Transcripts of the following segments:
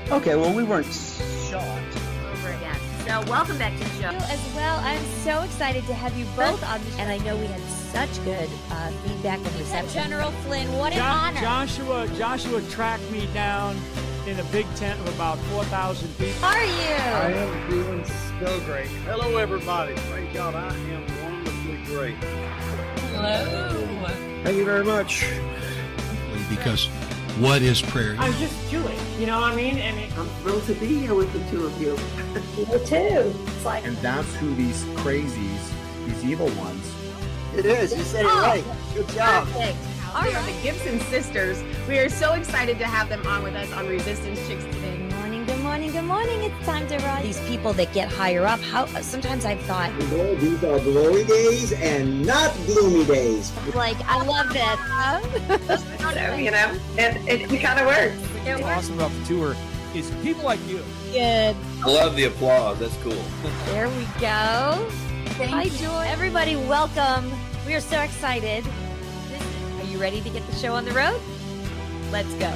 Okay, well, we weren't shocked. Over again. So welcome back to the show. As well, I'm so excited to have you both on the show. And I know we had such good feedback and reception. General Flynn, what an honor. Joshua tracked me down in a big tent of about 4,000 people. How are you? I am doing so great. Hello, everybody. Praise God, I am wonderfully great. Hello. Thank you very much. Because what is prayer? I'm just Julie, you know what I mean? I'm thrilled to be here with the two of you. Me too. It's like, and that's who these crazies, these evil ones. It is. You said it right. Good job. Perfect. All right, the Gibson sisters. We are so excited to have them on with us on Resistance Chicks today. Good morning, good morning, good morning. It's time to run. These people that get higher up, sometimes I've thought, these are glory days and not gloomy days. Like, I love that. I don't know, you know, it kind of works. What's awesome about the tour is people like you. Good. I love the applause. That's cool. There we go. Hi, Joy. Everybody, welcome. We are so excited. Are you ready to get the show on the road? Let's go.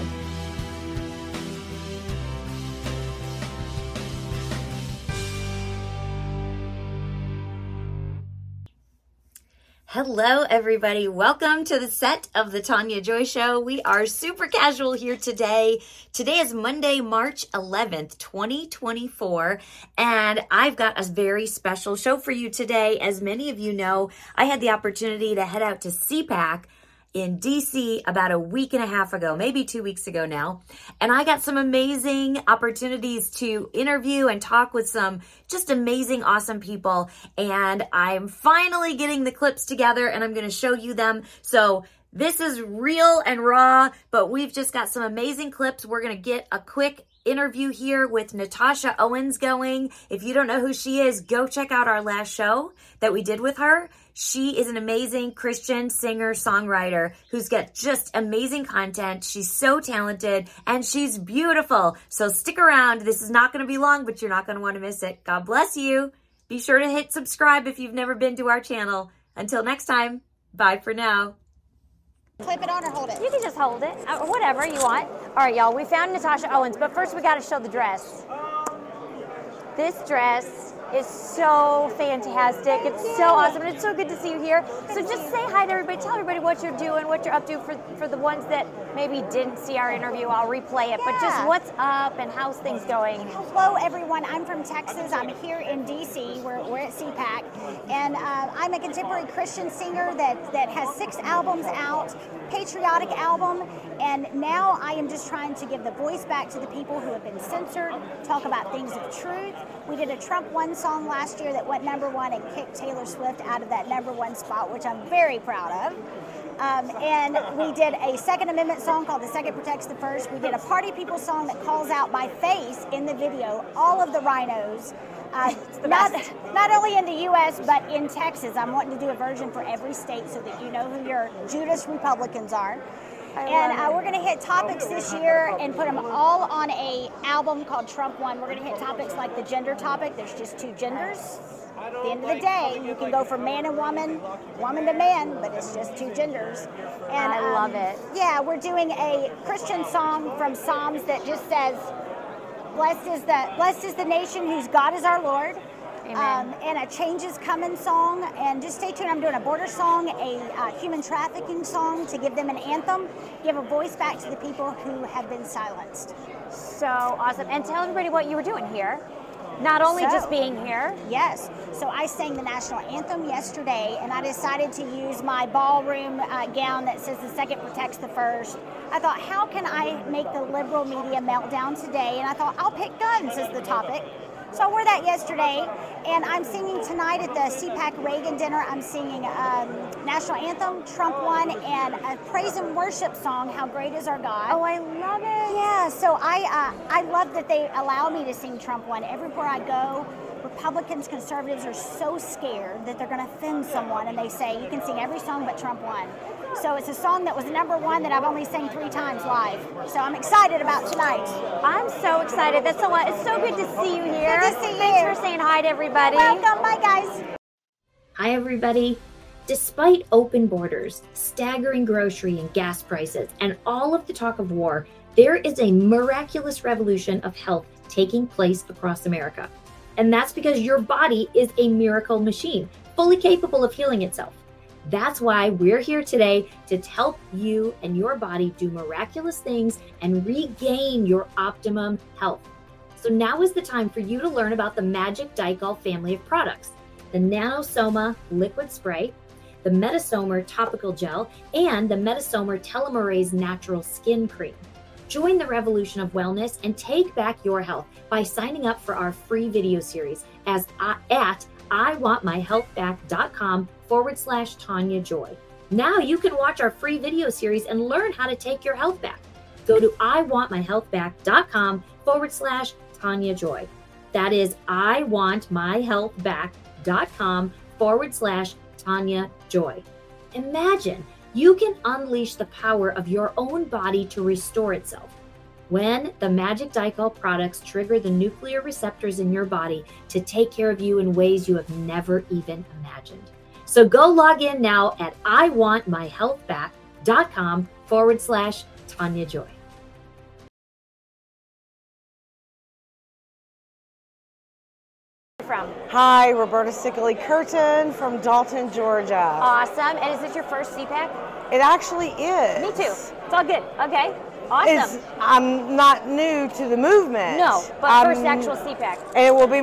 Hello, everybody. Welcome to the set of the Tanya Joy Show. We are super casual here today. Today is Monday, March 11th, 2024, and I've got a very special show for you today. As many of you know, I had the opportunity to head out to CPAC in DC about a week and a half ago, maybe 2 weeks ago now. And I got some amazing opportunities to interview and talk with some just amazing, awesome people. And I'm finally getting the clips together and I'm going to show you them. So this is real and raw, but we've just got some amazing clips. We're going to get a quick interview here with Natasha Owens going. If you don't know who she is, go check out our last show that we did with her. She is an amazing Christian singer, songwriter who's got just amazing content. She's so talented and she's beautiful. So stick around. This is not going to be long, but you're not going to want to miss it. God bless you. Be sure to hit subscribe if you've never been to our channel. Until next time, bye for now. Clip it on or hold it? You can just hold it, whatever you want. All right, y'all, we found Natasha Owens, but first we got to show the dress. This dress is so fantastic. It's so awesome, and it's so good to see you here. So just say hi to everybody. Tell everybody what you're doing, what you're up to for the ones that maybe didn't see our interview. I'll replay it, but just what's up and how's things going? Hello, everyone. I'm from Texas. I'm here in DC. We're at CPAC, and I'm a contemporary Christian singer that has 6 albums out, patriotic album, and now I am just trying to give the voice back to the people who have been censored, talk about things of truth. We did a Trump 1 song last year that went #1 and kicked Taylor Swift out of that #1 spot, which I'm very proud of. And we did a Second Amendment song called The Second Protects the First. We did a Party People song that calls out my face in the video, all of the rhinos. Not only in the U.S., but in Texas. I'm wanting to do a version for every state so that you know who your Judas Republicans are. And we're going to hit topics this year and put them all on a album called Trump 1. We're going to hit topics like the gender topic. There's just 2 genders. At the end of the day, you can go from man and woman, woman to man, but it's just 2 genders. And I love it. Yeah, we're doing a Christian song from Psalms that just says, Blessed is the nation whose God is our Lord. And a Change is Coming song. And just stay tuned. I'm doing a border song, a human trafficking song to give them an anthem, give a voice back to the people who have been silenced. So awesome. And tell everybody what you were doing here. Not only just being here. Yes. So I sang the national anthem yesterday, and I decided to use my ballroom gown that says the second protects the first. I thought, how can I make the liberal media meltdown today? And I thought, I'll pick guns as the topic. So I wore that yesterday, and I'm singing tonight at the CPAC Reagan dinner. I'm singing national anthem, Trump 1, and a praise and worship song, How Great Is Our God. Oh, I love it. Yeah, so I love that they allow me to sing Trump 1. Everywhere I go, Republicans, conservatives are so scared that they're going to offend someone, and they say, you can sing every song but Trump 1. So it's a song that was #1 that I've only sang 3 times live. So I'm excited about tonight. I'm so excited. That's a lot. It's so good to see you here. Good to see you. Thanks for saying hi to everybody. Welcome. Bye, guys. Hi, everybody. Despite open borders, staggering grocery and gas prices, and all of the talk of war, There is a miraculous revolution of health taking place across America. And that's because your body is a miracle machine, fully capable of healing itself. That's why we're here today to help you and your body do miraculous things and regain your optimum health. So now is the time for you to learn about the Magic Dicol family of products, the Nanosoma liquid spray, the Metasomer topical gel, and the Metasomer telomerase natural skin cream. Join the revolution of wellness and take back your health by signing up for our free video series at iwantmyhealthback.com/Tanya Joy. Now you can watch our free video series and learn how to take your health back. Go to iwantmyhealthback.com/Tanya Joy. That is iwantmyhealthback.com/Tanya Joy. Imagine you can unleash the power of your own body to restore itself. When the Magic Dicol products trigger the nuclear receptors in your body to take care of you in ways you have never even imagined. So go log in now at iwantmyhealthback.com/Tanya Joy. From? Hi, Roberta Sickley Curtin from Dalton, Georgia. Awesome. And is this your first CPAC? It actually is. Me too. It's all good. Okay. Awesome. I'm not new to the movement. No, but first actual CPAC. And it will be